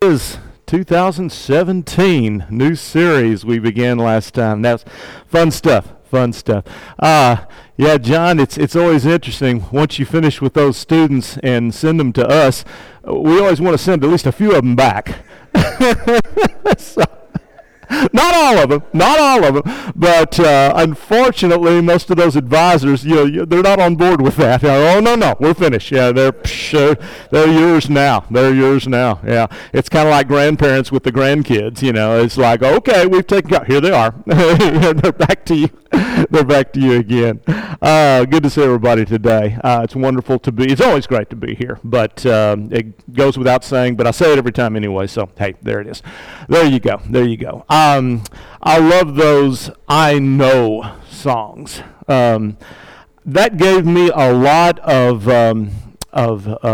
is 2017, new series we began last time. That's fun stuff. Yeah, John, it's always interesting once you finish with those students and send them to us. We always want to send at least a few of them back. So, not all of them, but unfortunately, most of those advisors, they're not on board with that. Oh, no, we're finished. Yeah, they're yours now. Yeah, it's kind of like grandparents with the grandkids. It's like, okay, we've taken care. Here they are. They're back to you. They're back to you again. Good to see everybody today. It's wonderful to be. It's always great to be here, but it goes without saying. But I say it every time anyway. So hey, there it is. There you go. I love those I know songs. That gave me a lot of I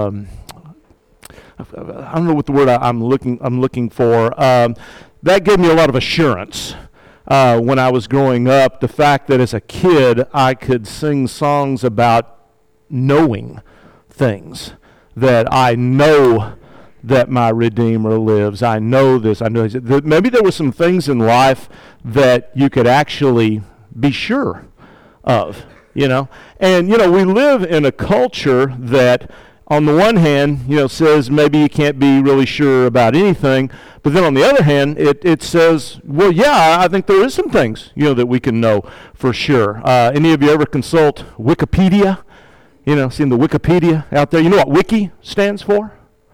don't know what the word I'm looking for. That gave me a lot of assurance. When I was growing up, the fact that as a kid I could sing songs about knowing things, that I know that my Redeemer lives. I know this. I know this. Maybe there were some things in life that you could actually be sure of, And, we live in a culture that on the one hand, says maybe you can't be really sure about anything, but then on the other hand, it says, well, yeah, I think there is some things, that we can know for sure. Any of you ever consult Wikipedia? Seen the Wikipedia out there? You know what Wiki stands for?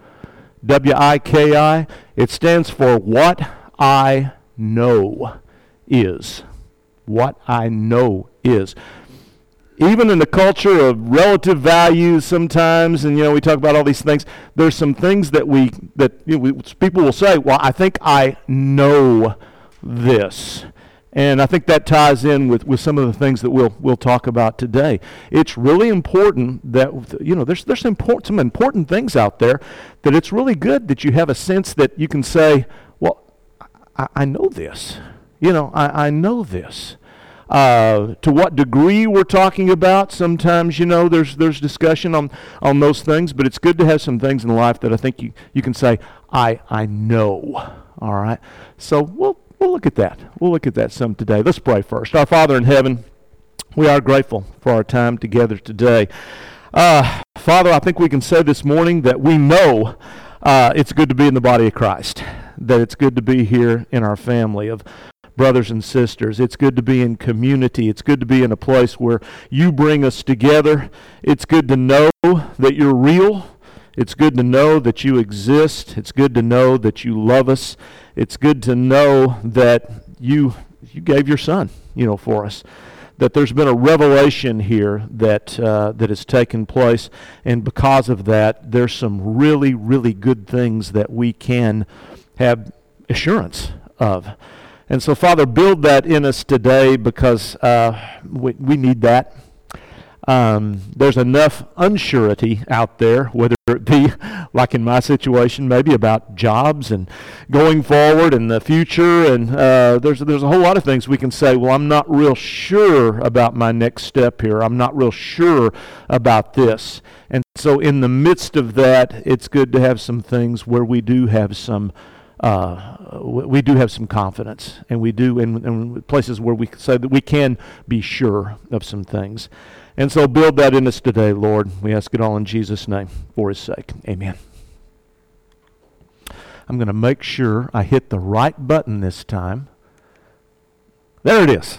W-I-K-I. It stands for What I Know Is. What I know is. Even in the culture of relative values sometimes, and we talk about all these things, there's some things that people will say, well, I think I know this. And I think that ties in with some of the things that we'll talk about today. It's really important that, there's some important things out there that it's really good that you have a sense that you can say, well, I know this. I know this. To what degree we're talking about, sometimes, there's discussion on those things, but it's good to have some things in life that I think you can say, I know. All right? So we'll look at that. We'll look at that some today. Let's pray first. Our Father in heaven, we are grateful for our time together today. Father, I think we can say this morning that we know it's good to be in the body of Christ, that it's good to be here in our family of brothers and sisters. It's good to be in community. It's good to be in a place where you bring us together. It's good to know that you're real. It's good to know that you exist. It's good to know that you love us. It's good to know that you gave your son, for us. That there's been a revelation here that has taken place, and because of that, there's some really, really good things that we can have assurance of. And so, Father, build that in us today because we need that. There's enough unsurety out there, whether it be, like in my situation, maybe about jobs and going forward in the future. And there's a whole lot of things we can say, well, I'm not real sure about my next step here. I'm not real sure about this. And so in the midst of that, it's good to have some things where we do have some confidence, and we do in places where we say that we can be sure of some things. And so build that in us today, Lord. We ask it all in Jesus' name, for his sake. Amen. I'm going to make sure I hit the right button this time. There it is.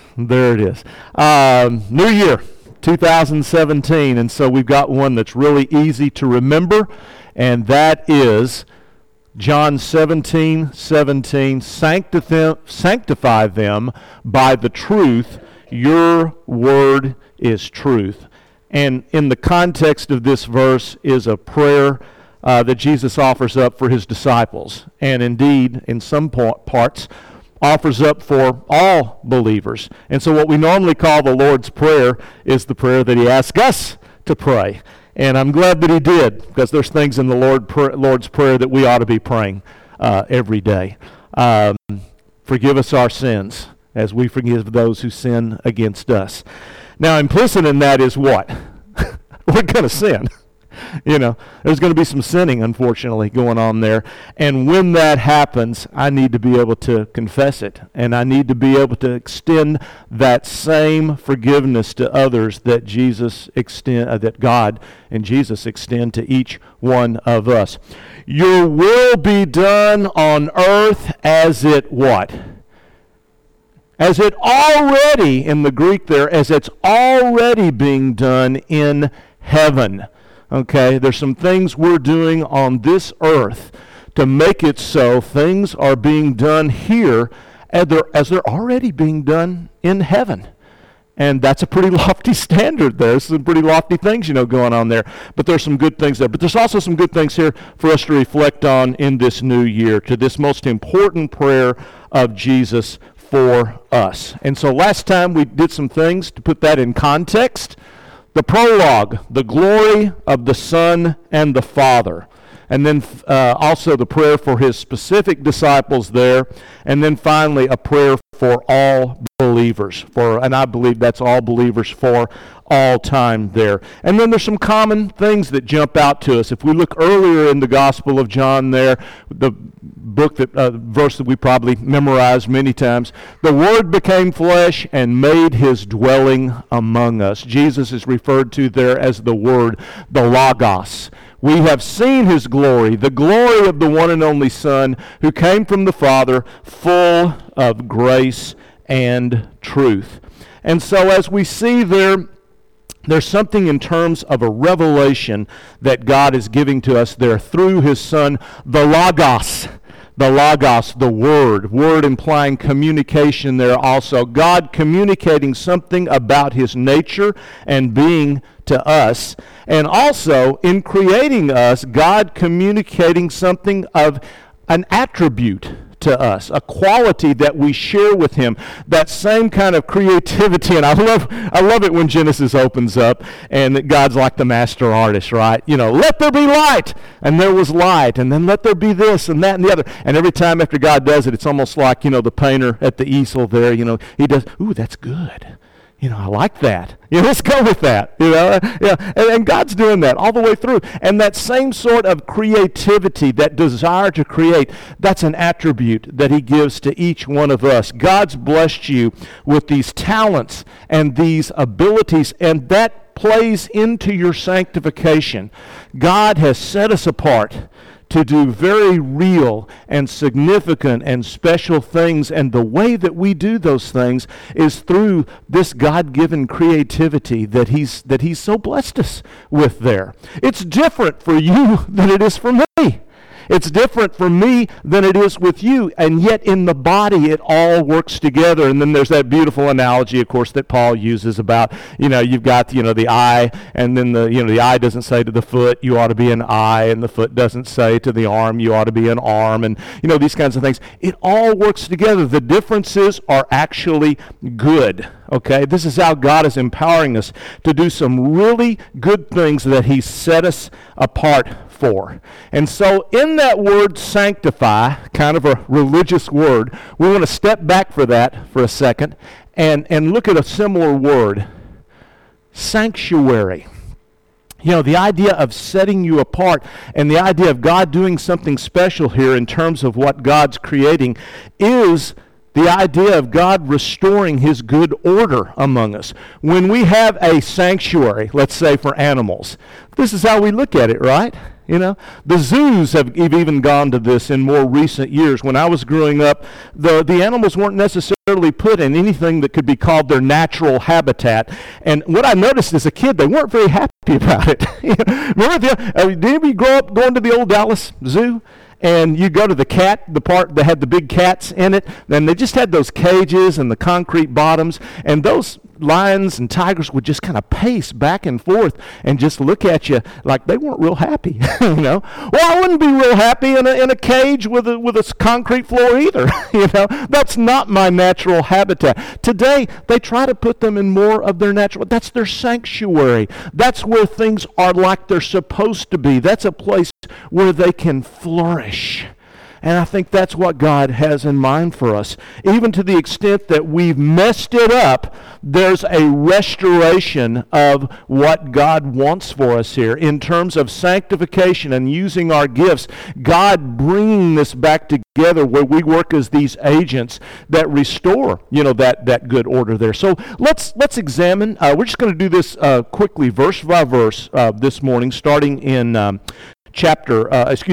New year, 2017, and so we've got one that's really easy to remember, and that is John 17:17, sanctify them by the truth. Your word is truth. And in the context of this verse is a prayer that Jesus offers up for his disciples, and indeed, in some parts, offers up for all believers. And so what we normally call the Lord's Prayer is the prayer that he asks us to pray. And I'm glad that he did, because there's things in the Lord's Prayer that we ought to be praying every day. Forgive us our sins as we forgive those who sin against us. Now, implicit in that is what? We're going to sin. There's going to be some sinning, unfortunately, going on there. And when that happens, I need to be able to confess it. And I need to be able to extend that same forgiveness to others that that God and Jesus extend to each one of us. Your will be done on earth as it what? As it already, in the Greek there, as it's already being done in heaven. Okay, there's some things we're doing on this earth to make it so things are being done here as they're already being done in heaven. And that's a pretty lofty standard there. There's some pretty lofty things, going on there. But there's some good things there. But there's also some good things here for us to reflect on in this new year, to this most important prayer of Jesus for us. And so last time we did some things to put that in context. The prologue, the glory of the Son and the Father. And then also the prayer for his specific disciples there. And then finally a prayer for all believers. And I believe that's all believers for all time there. And then there's some common things that jump out to us. If we look earlier in the Gospel of John there, the verse that we probably memorized many times, the Word became flesh and made his dwelling among us. Jesus is referred to there as the Word, the Logos. We have seen his glory, the glory of the one and only Son who came from the Father, full of grace and truth. And so as we see there's something in terms of a revelation that God is giving to us there through his Son, the Logos. The Logos, the word implying communication there also. God communicating something about his nature and being to us. And also, in creating us, God communicating something of an attribute to us, a quality that we share with him, that same kind of creativity. And I love it when Genesis opens up and that God's like the master artist, right? Let there be light, and there was light, and then let there be this and that and the other. And every time after God does it, it's almost like, the painter at the easel there, he does, ooh, that's good. I like that. Let's go with that. And God's doing that all the way through. And that same sort of creativity, that desire to create, that's an attribute that he gives to each one of us. God's blessed you with these talents and these abilities, and that plays into your sanctification. God has set us apart to do very real and significant and special things, and the way that we do those things is through this God-given creativity that he's so blessed us with there. It's different for you than it is for me. It's different for me than it is with you, and yet in the body it all works together. And then there's that beautiful analogy, of course, that Paul uses about, you've got, the eye, and then the eye doesn't say to the foot, you ought to be an eye, and the foot doesn't say to the arm, you ought to be an arm, and, these kinds of things. It all works together. The differences are actually good, okay? This is how God is empowering us to do some really good things that he set us apart for. And so in that word sanctify, kind of a religious word, we want to step back for that for a second and look at a similar word, sanctuary. The idea of setting you apart and the idea of God doing something special here in terms of what God's creating is the idea of God restoring his good order among us. When we have a sanctuary, let's say for animals, this is how we look at it, right? The zoos have even gone to this in more recent years. When I was growing up, the animals weren't necessarily put in anything that could be called their natural habitat. And what I noticed as a kid, they weren't very happy about it. Remember, did anybody grow up going to the old Dallas Zoo? And you go to the part that had the big cats in it, then they just had those cages and the concrete bottoms, and those lions and tigers would just kind of pace back and forth and just look at you like they weren't real happy, Well, I wouldn't be real happy in a cage with a concrete floor either, That's not my natural habitat. Today, they try to put them in more of their natural. That's their sanctuary. That's where things are like they're supposed to be. That's a place where they can flourish. And I think that's what God has in mind for us. Even to the extent that we've messed it up, there's a restoration of what God wants for us here in terms of sanctification and using our gifts. God bringing this back together where we work as these agents that restore, that good order there. So let's examine. We're just going to do this quickly, verse by verse, this morning, starting in chapter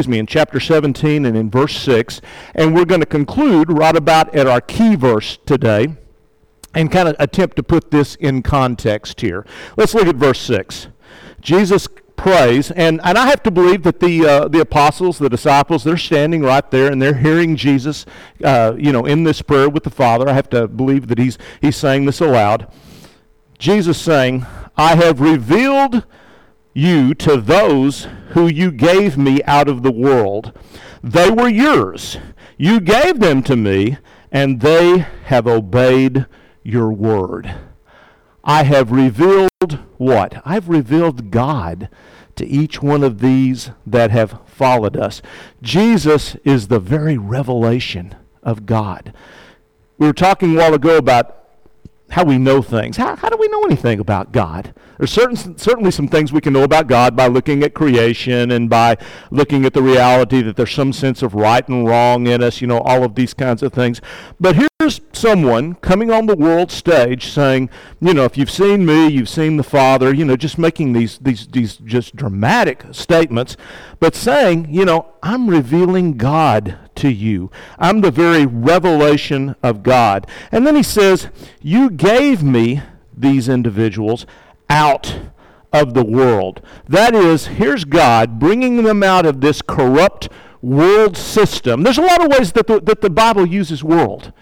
17 and in verse 6, and we're going to conclude right about at our key verse today and kind of attempt to put this in context here. Let's look at verse 6. Jesus prays, and I have to believe that the apostles, the disciples, they're standing right there and they're hearing Jesus, in this prayer with the Father. I have to believe that he's saying this aloud. Jesus saying, "I have revealed you to those who you gave me out of the world. They were yours. You gave them to me, and they have obeyed your word." I have revealed what? I've revealed God to each one of these that have followed us. Jesus is the very revelation of God. We were talking a while ago about how we know things. How do we know anything about God? There's certainly some things we can know about God by looking at creation and by looking at the reality that there's some sense of right and wrong in us, all of these kinds of things. But here's someone coming on the world stage saying, if you've seen me, you've seen the Father, just making these just dramatic statements, but saying, I'm revealing God to you. I'm the very revelation of God. And then he says, you gave me these individuals out of the world. That is, here's God bringing them out of this corrupt world system. There's a lot of ways that the Bible uses world.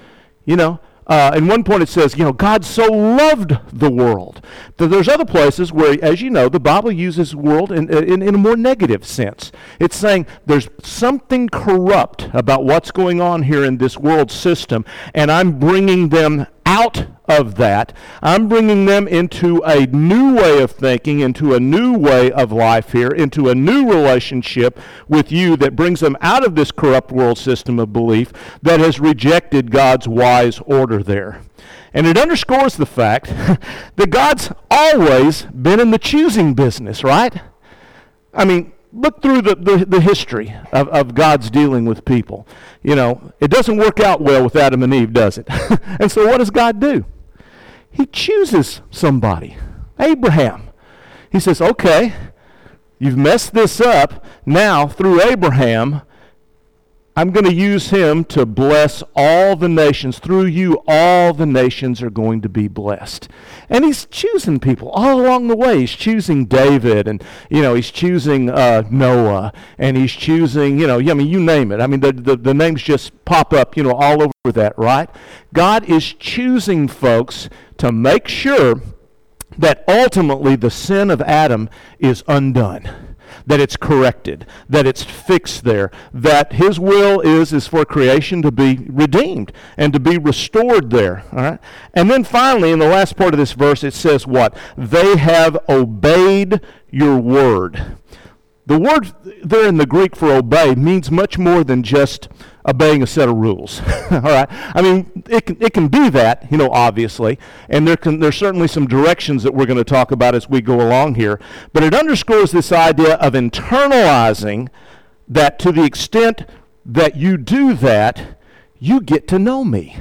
In one point it says, God so loved the world. There's other places where, as you know, the Bible uses world in a more negative sense. It's saying there's something corrupt about what's going on here in this world system, and I'm bringing them out of that. I'm bringing them into a new way of thinking, into a new way of life here, into a new relationship with you that brings them out of this corrupt world system of belief that has rejected God's wise order there. And it underscores the fact that God's always been in the choosing business, right? I mean, look through the history of God's dealing with people. It doesn't work out well with Adam and Eve, does it? And so what does God do? He chooses somebody, Abraham. He says, okay, you've messed this up. Now, through Abraham, I'm going to use him to bless all the nations. Through you, all the nations are going to be blessed. And he's choosing people all along the way. He's choosing David, and he's choosing Noah, and he's choosing, you name it. I mean, the names just pop up, all over that, right? God is choosing folks to make sure that ultimately the sin of Adam is undone, that it's corrected, that it's fixed there, that his will is for creation to be redeemed and to be restored there. All right? And then finally, in the last part of this verse, it says what? They have obeyed your word. The word there in the Greek for obey means much more than just obeying a set of rules. All right? I mean, it can be that, obviously, and there's certainly some directions that we're going to talk about as we go along here, but it underscores this idea of internalizing that to the extent that you do that, you get to know me.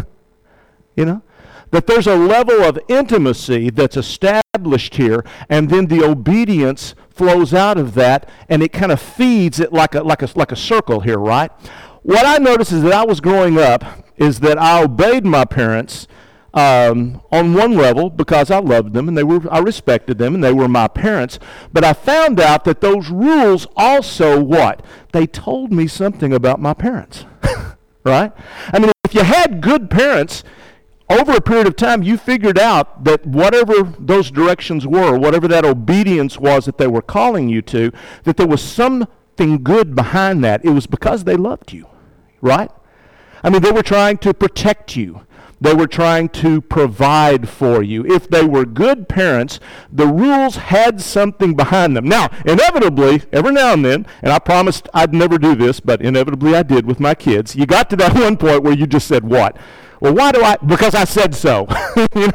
That there's a level of intimacy that's established here, and then the obedience flows out of that, and it kind of feeds it like a circle here, right? What I noticed is that I was growing up is that I obeyed my parents on one level because I loved them and I respected them and they were my parents. But I found out that those rules also what? They told me something about my parents, right? I mean, if you had good parents, over a period of time, you figured out that whatever those directions were, whatever that obedience was that they were calling you to, that there was something good behind that. It was because they loved you, right? I mean, they were trying to protect you. They were trying to provide for you. If they were good parents, the rules had something behind them. Now, inevitably, every now and then, and I promised I'd never do this, but inevitably I did with my kids, you got to that one point where you just said, what? Well, why do I? Because I said so. You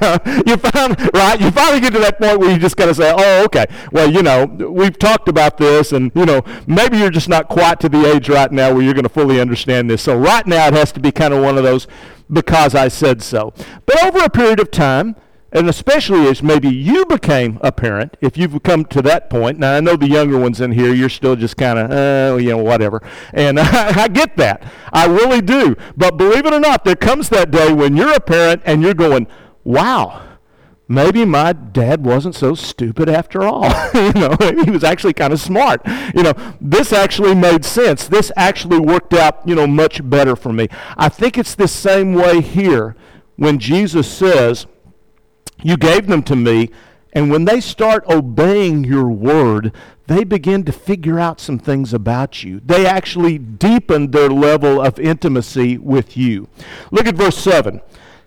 finally get to that point where you just got to say, oh, okay. Well, we've talked about this, and, maybe you're just not quite to the age right now where you're going to fully understand this. So right now it has to be kind of one of those, because I said so. But over a period of time, and especially as maybe you became a parent, if you've come to that point. Now, I know the younger ones in here, you're still just kind of, whatever. And I get that. I really do. But believe it or not, there comes that day when you're a parent and you're going, wow, maybe my dad wasn't so stupid after all. He was actually kind of smart. This actually made sense. This actually worked out, much better for me. I think it's the same way here when Jesus says, you gave them to me, and when they start obeying your word, they begin to figure out some things about you. They actually deepen their level of intimacy with you. Look at verse 7.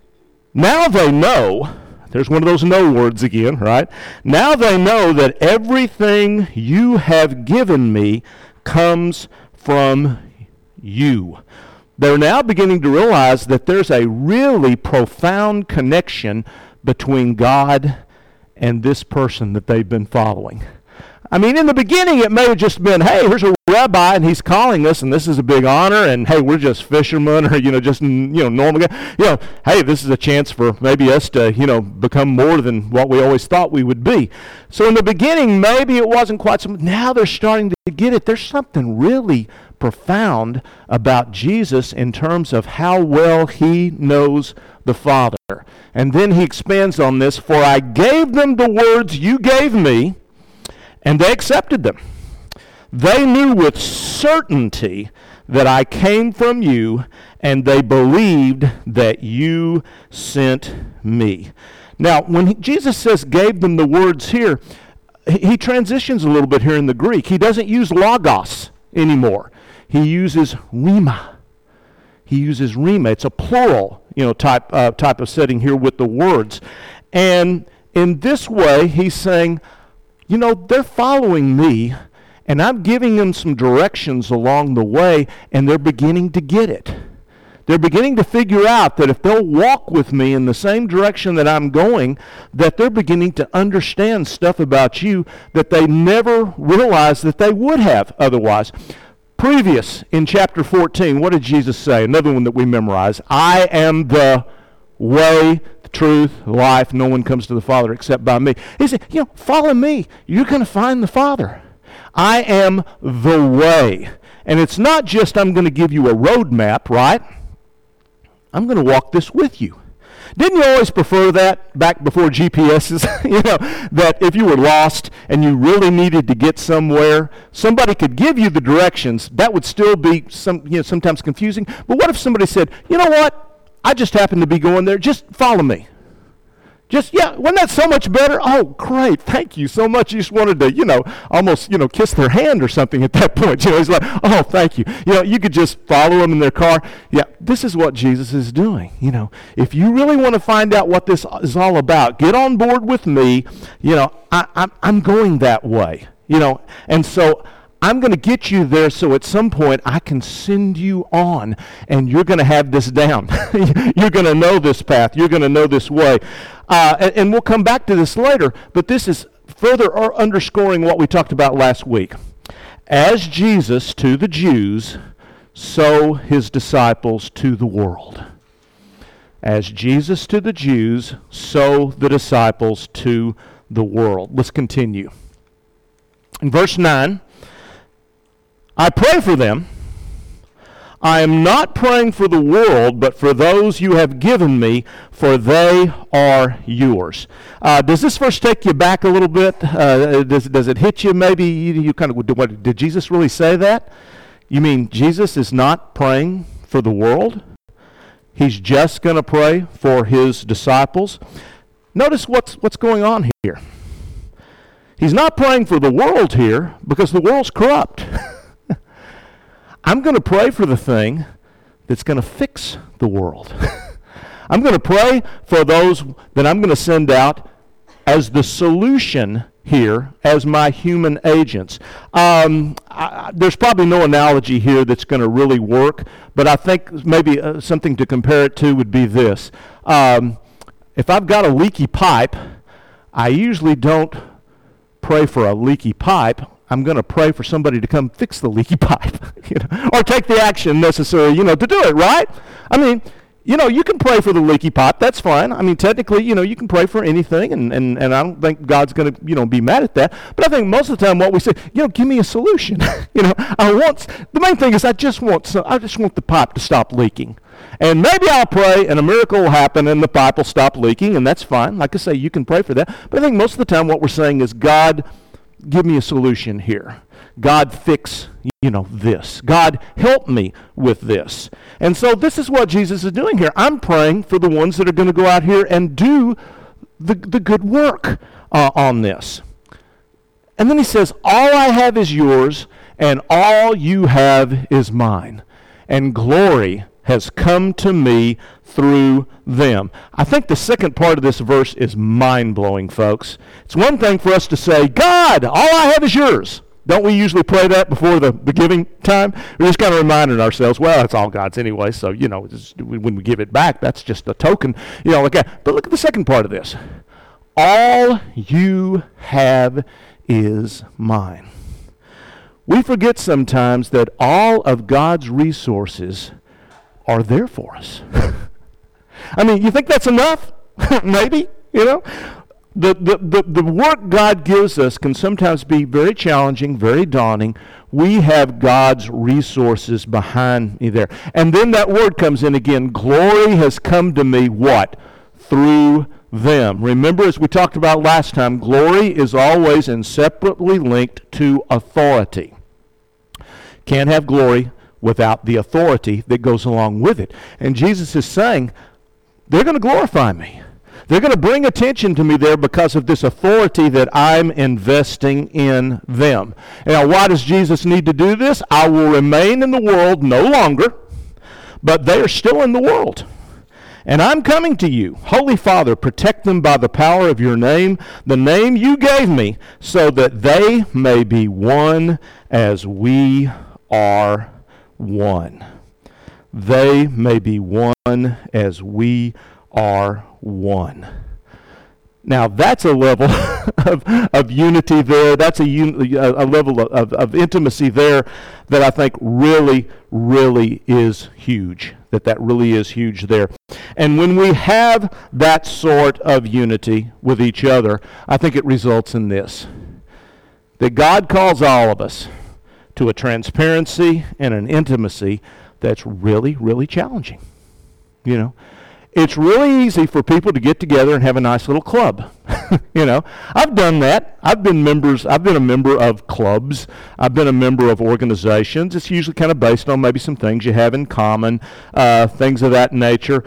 Now they know, there's one of those no words again, right? Now they know that everything you have given me comes from you. They're now beginning to realize that there's a really profound connection between God and this person that they've been following. I mean, in the beginning, it may have just been, hey, here's a rabbi, and he's calling us, and this is a big honor, and hey, we're just fishermen, or, just, normal guys. Hey, this is a chance for maybe us to, become more than what we always thought we would be. So in the beginning, maybe it wasn't quite so much. Now they're starting to get it. There's something really profound about Jesus in terms of how well he knows the Father. And then he expands on this, for I gave them the words you gave me, and they accepted them. They knew with certainty that I came from you, and they believed that you sent me. Now, when Jesus says gave them the words here, he transitions a little bit here in the Greek. He doesn't use logos anymore. He uses rhema. It's a plural, type of setting here with the words. And in this way, he's saying, they're following me, and I'm giving them some directions along the way, and they're beginning to get it. They're beginning to figure out that if they'll walk with me in the same direction that I'm going, that they're beginning to understand stuff about you that they never realized that they would have otherwise. Previous, in chapter 14, what did Jesus say? Another one that we memorize. I am the way, the truth, the life. No one comes to the Father except by me. He said, follow me. You're going to find the Father. I am the way. And it's not just I'm going to give you a roadmap, right? I'm going to walk this with you. Didn't you always prefer that back before GPSs? That if you were lost and you really needed to get somewhere, somebody could give you the directions. That would still be sometimes confusing. But what if somebody said, you know what? I just happen to be going there. Just follow me. Wasn't that so much better? Oh, great, thank you so much. You just wanted to, almost, kiss their hand or something at that point. He's like, oh, thank you. You could just follow them in their car. Yeah, this is what Jesus is doing. If you really want to find out what this is all about, get on board with me. I'm going that way. And so I'm going to get you there so at some point I can send you on, and you're going to have this down. You're going to know this path. You're going to know this way. And we'll come back to this later, but this is further underscoring what we talked about last week. As Jesus to the Jews, so his disciples to the world. As Jesus to the Jews, so the disciples to the world. Let's continue. In verse 9, I pray for them. I am not praying for the world, but for those you have given me, for they are yours. Does this verse take you back a little bit? Does it hit you maybe? You kind of, did Jesus really say that? You mean Jesus is not praying for the world? He's just going to pray for his disciples? Notice what's going on here. He's not praying for the world here because the world's corrupt. I'm going to pray for the thing that's going to fix the world. I'm going to pray for those that I'm going to send out as the solution here, as my human agents. There's probably no analogy here that's going to really work, but I think maybe something to compare it to would be this. If I've got a leaky pipe, I usually don't pray for a leaky pipe. I'm going to pray for somebody to come fix the leaky pipe, or take the action necessary, to do it, right? I mean, you can pray for the leaky pipe. That's fine. I mean, technically, you can pray for anything, and I don't think God's going to, be mad at that. But I think most of the time what we say, give me a solution. The main thing is I just want the pipe to stop leaking. And maybe I'll pray and a miracle will happen and the pipe will stop leaking, and that's fine. Like I say, you can pray for that. But I think most of the time what we're saying is, God, give me a solution here. God, fix, this. God, help me with this. And so this is what Jesus is doing here. I'm praying for the ones that are going to go out here and do the good work on this. And then he says, all I have is yours, and all you have is mine. And glory has come to me through them. I think the second part of this verse is mind-blowing, folks. It's one thing for us to say, God, all I have is yours. Don't we usually pray that before the giving time? We're just kind of reminding ourselves, well, it's all God's anyway, so, when we give it back, that's just a token, like that. But look at the second part of this. All you have is mine. We forget sometimes that all of God's resources are there for us. I mean, you think that's enough? Maybe, The work God gives us can sometimes be very challenging, very daunting. We have God's resources behind me there. And then that word comes in again. Glory has come to me, what? Through them. Remember, as we talked about last time, glory is always inseparably linked to authority. Can't have glory without the authority that goes along with it. And Jesus is saying, they're going to glorify me. They're going to bring attention to me there because of this authority that I'm investing in them. Now, why does Jesus need to do this? I will remain in the world no longer, but they are still in the world. And I'm coming to you. Holy Father, protect them by the power of your name, the name you gave me, so that they may be one as we are one. They may be one as we are one. Now that's a level of unity there. That's a level of intimacy there that I think really, really is huge. That really is huge there. And when we have that sort of unity with each other, I think it results in this. That God calls all of us to a transparency and an intimacy that's really, really challenging. It's really easy for people to get together and have a nice little club. I've done that. I've been a member of clubs. I've been a member of organizations. It's usually kind of based on maybe some things you have in common, things of that nature.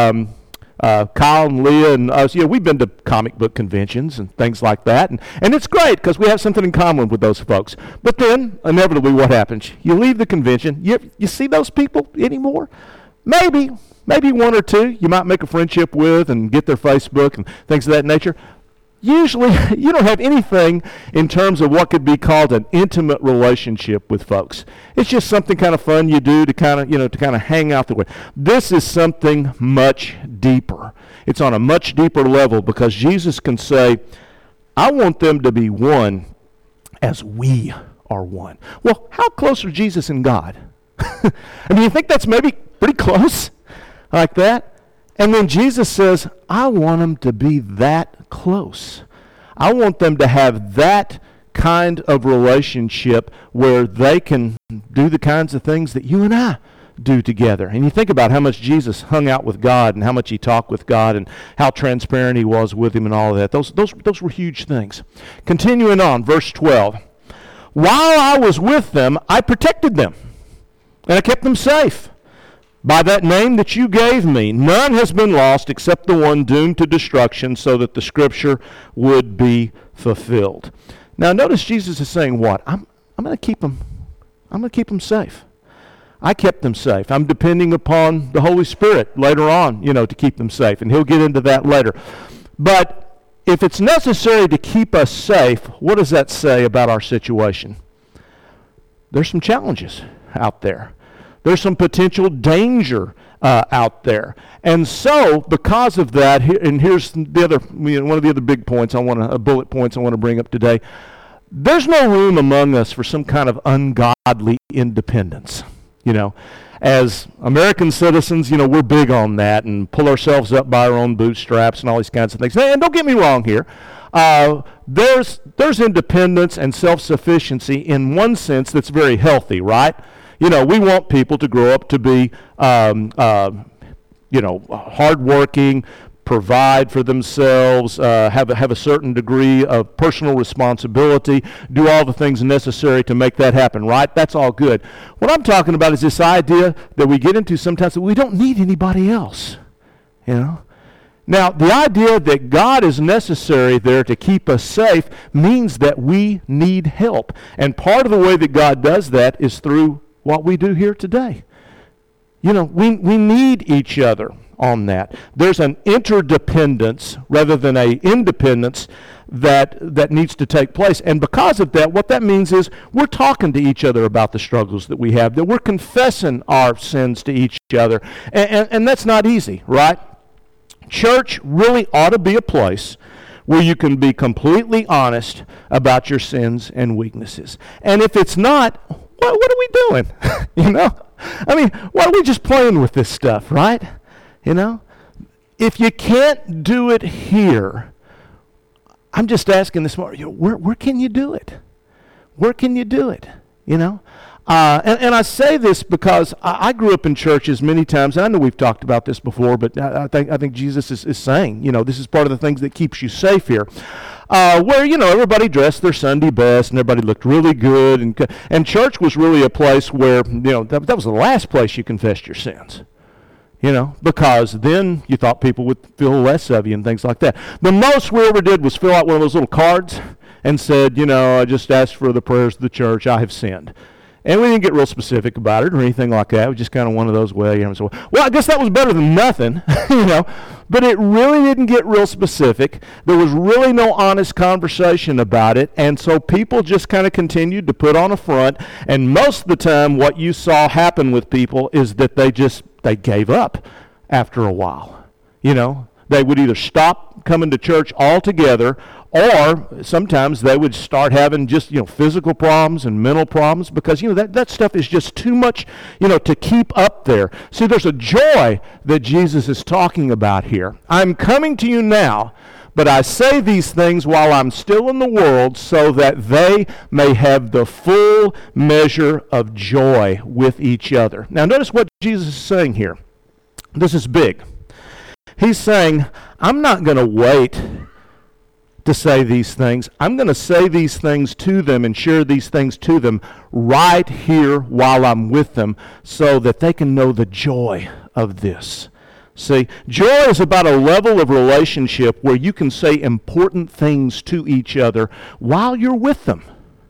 Kyle and Leah and us, we've been to comic book conventions and things like that. And it's great because we have something in common with those folks. But then, inevitably, what happens? You leave the convention. You see those people anymore? Maybe one or two you might make a friendship with and get their Facebook and things of that nature. Usually, you don't have anything in terms of what could be called an intimate relationship with folks. It's just something kind of fun you do to kind of hang out the way. This is something much deeper. It's on a much deeper level because Jesus can say, I want them to be one as we are one. Well, how close are Jesus and God? I mean, you think that's maybe pretty close like that? And then Jesus says, I want them to be that close. I want them to have that kind of relationship where they can do the kinds of things that you and I do together. And you think about how much Jesus hung out with God and how much he talked with God and how transparent he was with him and all of that. Those were huge things. Continuing on, verse 12. While I was with them, I protected them, and I kept them safe. By that name that you gave me, none has been lost except the one doomed to destruction, so that the scripture would be fulfilled. Now notice Jesus is saying what? I'm going to keep them. I'm going to keep them safe. I kept them safe. I'm depending upon the Holy Spirit later on, to keep them safe, and he'll get into that later. But if it's necessary to keep us safe, what does that say about our situation? There's some challenges out there. There's some potential danger out there. And so, because of that, and here's the other, one of the other big points bullet points I want to bring up today. There's no room among us for some kind of ungodly independence. As American citizens, we're big on that and pull ourselves up by our own bootstraps and all these kinds of things. And don't get me wrong here. There's independence and self-sufficiency in one sense that's very healthy, right? We want people to grow up to be, hardworking, provide for themselves, have a certain degree of personal responsibility, do all the things necessary to make that happen, right? That's all good. What I'm talking about is this idea that we get into sometimes that we don't need anybody else, Now, the idea that God is necessary there to keep us safe means that we need help. And part of the way that God does that is through what we do here today. We need each other on that. There's an interdependence rather than an independence that needs to take place. And because of that, what that means is we're talking to each other about the struggles that we have, that we're confessing our sins to each other. And that's not easy, right? Church really ought to be a place where you can be completely honest about your sins and weaknesses. And if it's not, what are we doing? Why are we just playing with this stuff, right? If you can't do it here, I'm just asking this morning, where can you do it? Where can you do it? And I say this because I grew up in churches many times. And I know we've talked about this before, but I think Jesus is saying, this is part of the things that keeps you safe here. Where, everybody dressed their Sunday best and everybody looked really good. And church was really a place where, that was the last place you confessed your sins. Because then you thought people would feel less of you and things like that. The most we ever did was fill out one of those little cards and said, I just asked for the prayers of the church, I have sinned. And we didn't get real specific about it or anything like that. It was just kind of one of those, well, I guess that was better than nothing, But it really didn't get real specific. There was really no honest conversation about it. And so people just kind of continued to put on a front. And most of the time what you saw happen with people is that they gave up after a while. They would either stop coming to church altogether, or sometimes they would start having just, physical problems and mental problems because, that stuff is just too much, to keep up there. See, there's a joy that Jesus is talking about here. I'm coming to you now, but I say these things while I'm still in the world so that they may have the full measure of joy with each other. Now, notice what Jesus is saying here. This is big. He's saying, I'm not going to wait to say these things. I'm going to say these things to them and share these things to them right here while I'm with them so that they can know the joy of this. See, joy is about a level of relationship where you can say important things to each other while you're with them,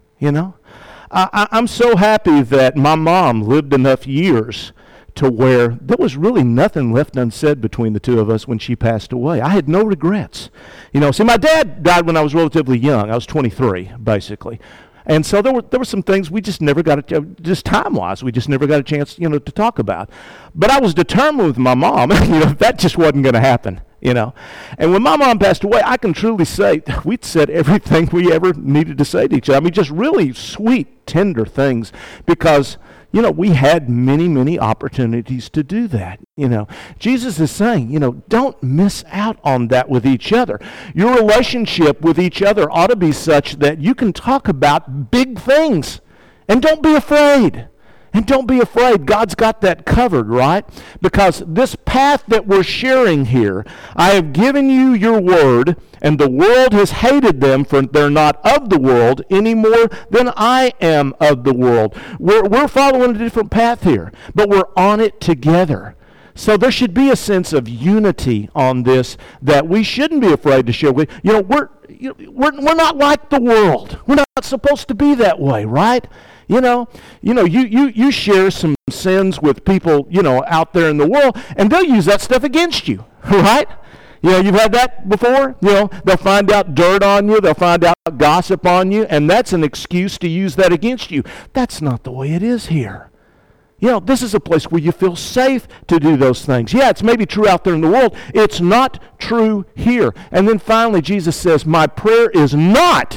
I'm so happy that my mom lived enough years to where there was really nothing left unsaid between the two of us when she passed away. I had no regrets. See, my dad died when I was relatively young. I was 23, basically. And so there were some things we just never got just time-wise, we just never got a chance, to talk about. But I was determined with my mom, that just wasn't going to happen, And when my mom passed away, I can truly say we'd said everything we ever needed to say to each other. Just really sweet, tender things because we had many, many opportunities to do that. Jesus is saying, don't miss out on that with each other. Your relationship with each other ought to be such that you can talk about big things. And don't be afraid. And don't be afraid. God's got that covered, right? Because this path that we're sharing here, I have given you your word, and the world has hated them, for they're not of the world any more than I am of the world. We're following a different path here, but we're on it together. So there should be a sense of unity on this that we shouldn't be afraid to share with. We're not like the world. We're not supposed to be that way, right? You share some sins with people, out there in the world, and they'll use that stuff against you, right? You've had that before. They'll find out dirt on you. They'll find out gossip on you, and that's an excuse to use that against you. That's not the way it is here. This is a place where you feel safe to do those things. Yeah, it's maybe true out there in the world. It's not true here. And then finally, Jesus says, my prayer is not,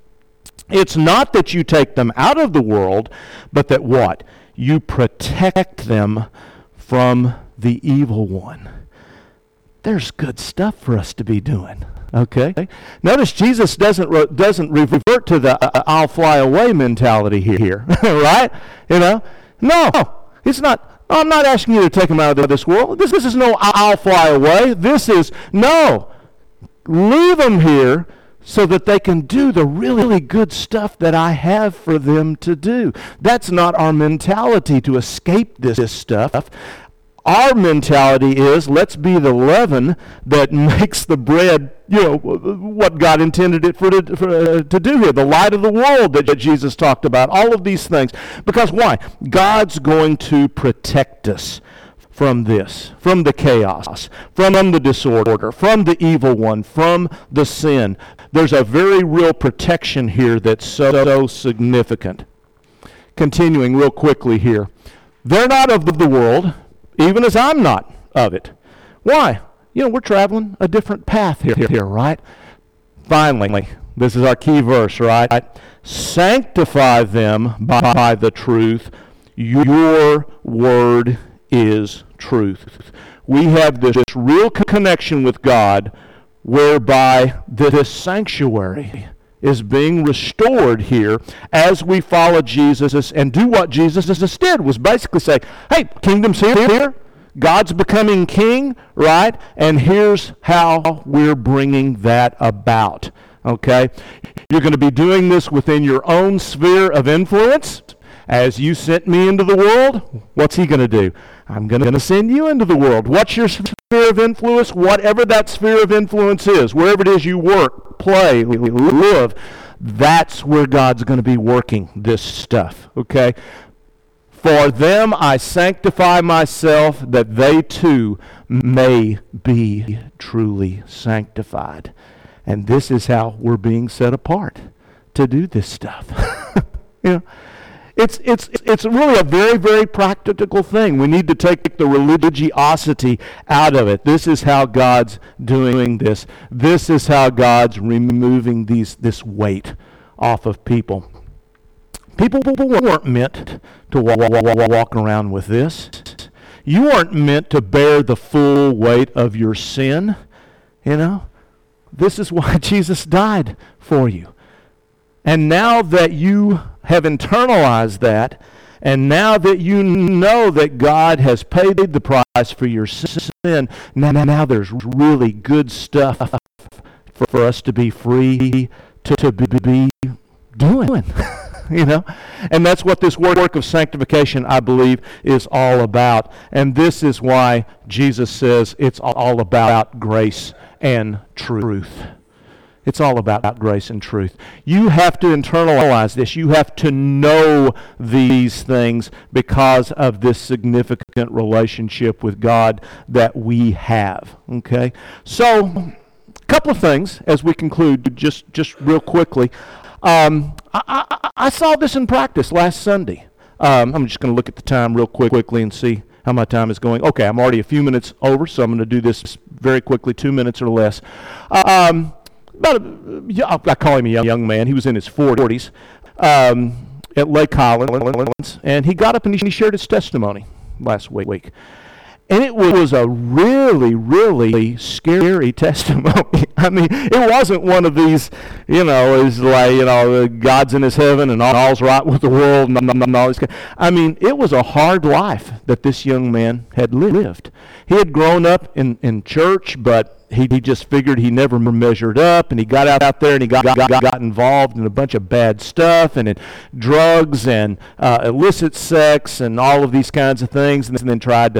it's not that you take them out of the world, but that what? You protect them from the evil one. There's good stuff for us to be doing. Okay? Notice Jesus doesn't revert to the I'll fly away mentality here, right? No, it's not. I'm not asking you to take them out of this world. This is no I'll fly away. This is, no, leave them here so that they can do the really, really good stuff that I have for them to do. That's not our mentality to escape this stuff. Our mentality is, let's be the leaven that makes the bread, what God intended it to do here, the light of the world that Jesus talked about, all of these things. Because why? God's going to protect us from this, from the chaos, from the disorder, from the evil one, from the sin. There's a very real protection here that's so significant. Continuing real quickly here. They're not of the world, even as I'm not of it. Why? We're traveling a different path here, right? Finally, this is our key verse, right? Sanctify them by the truth. Your word is truth. We have this real connection with God whereby this sanctuary is being restored here as we follow Jesus and do what Jesus did, was basically say, hey, kingdom's here, God's becoming king, right? And here's how we're bringing that about, okay? You're going to be doing this within your own sphere of influence. As you sent me into the world, what's he going to do? I'm going to send you into the world. What's your sphere of influence? Whatever that sphere of influence is, wherever it is you work, play, live, that's where God's going to be working this stuff, okay? For them I sanctify myself, that they too may be truly sanctified. And this is how we're being set apart to do this stuff. It's really a very, very practical thing. We need to take the religiosity out of it. This is how God's doing this. This is how God's removing this weight off of people. People weren't meant to walk around with this. You aren't meant to bear the full weight of your sin. This is why Jesus died for you. And now that you have internalized that, and now that you know that God has paid the price for your sin, now there's really good stuff for us to be free to be doing. And that's what this work of sanctification, I believe, is all about. And this is why Jesus says it's all about grace and truth. It's all about grace and truth. You have to internalize this. You have to know these things because of this significant relationship with God that we have. Okay? So, a couple of things as we conclude, just real quickly. I saw this in practice last Sunday. I'm just going to look at the time real quickly and see how my time is going. Okay, I'm already a few minutes over, so I'm going to do this very quickly, 2 minutes or less. I call him a young man. He was in his 40s at Lake Collins, and he got up and he shared his testimony last week. And it was a really, really scary testimony. I mean, it wasn't one of these, it's like, God's in his heaven and all's right with the world and all this. I mean, it was a hard life that this young man had lived. He had grown up in church, but he just figured he never measured up, and he got out there and he got involved in a bunch of bad stuff and in drugs and illicit sex and all of these kinds of things, and then tried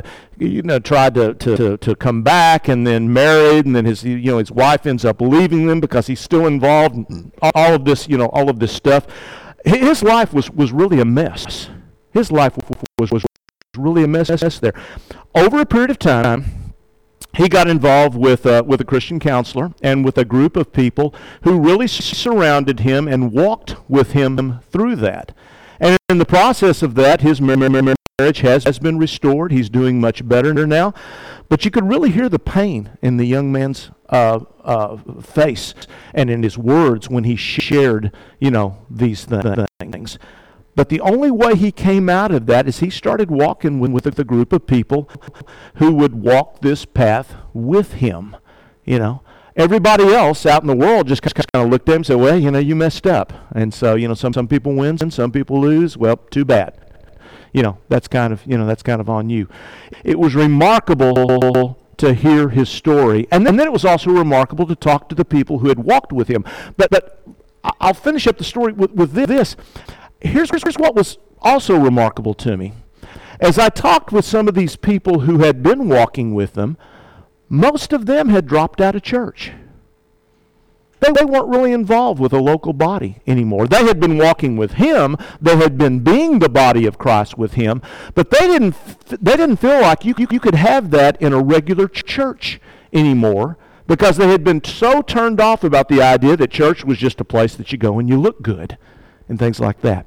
to come back, and then married, and then his wife ends up leaving him because he's still involved in all of this stuff. His life was really a mess. His life was really a mess there. Over a period of time, he got involved with a Christian counselor and with a group of people who really surrounded him and walked with him through that. And in the process of that, his marriage has been restored. He's doing much better now. But you could really hear the pain in the young man's face and in his words when he shared, these things. But the only way he came out of that is he started walking with a group of people who would walk this path with him. Everybody else out in the world just kind of looked at him and said, well, you messed up. And so, some people win and some people lose. Well, too bad. That's kind of on you. It was remarkable to hear his story. And then it was also remarkable to talk to the people who had walked with him. But I'll finish up the story with this. Here's what was also remarkable to me. As I talked with some of these people who had been walking with them, most of them had dropped out of church. They weren't really involved with a local body anymore. They had been walking with him. They had been being the body of Christ with him. But they didn't feel like you could have that in a regular church anymore, because they had been so turned off about the idea that church was just a place that you go and you look good and things like that.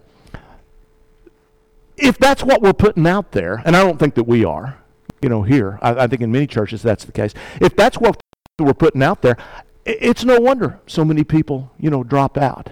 If that's what we're putting out there, and I don't think that we are, here, I think in many churches that's the case. If that's what we're putting out there, it's no wonder so many people, drop out.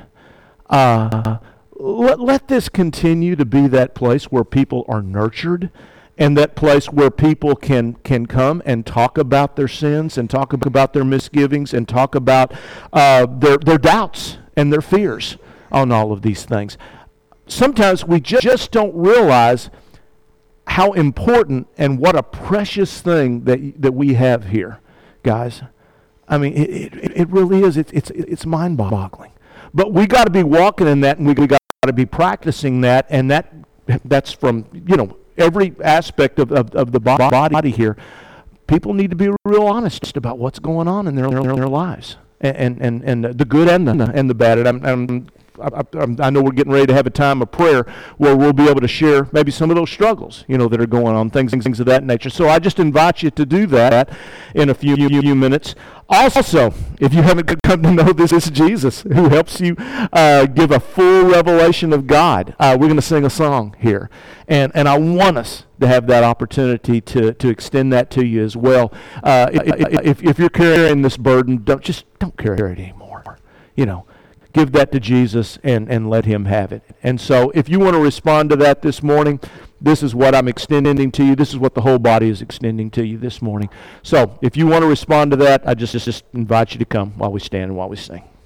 Let this continue to be that place where people are nurtured, and that place where people can come and talk about their sins and talk about their misgivings and talk about their doubts and their fears on all of these things. Sometimes we just don't realize how important and what a precious thing that we have here, guys. I mean, it really is. It's mind-boggling. But we got to be walking in that, and we got to be practicing that, and that's from every aspect of the body here. People need to be real honest about what's going on in their lives, and the good and the bad. And I know we're getting ready to have a time of prayer where we'll be able to share maybe some of those struggles, that are going on, things of that nature. So I just invite you to do that in a few minutes. Also, if you haven't come to know this Jesus who helps you give a full revelation of God, we're going to sing a song here. And I want us to have that opportunity to extend that to you as well. If you're carrying this burden, don't carry it anymore. Give that to Jesus and let him have it. And so if you want to respond to that this morning, this is what I'm extending to you. This is what the whole body is extending to you this morning. So if you want to respond to that, I just invite you to come while we stand and while we sing.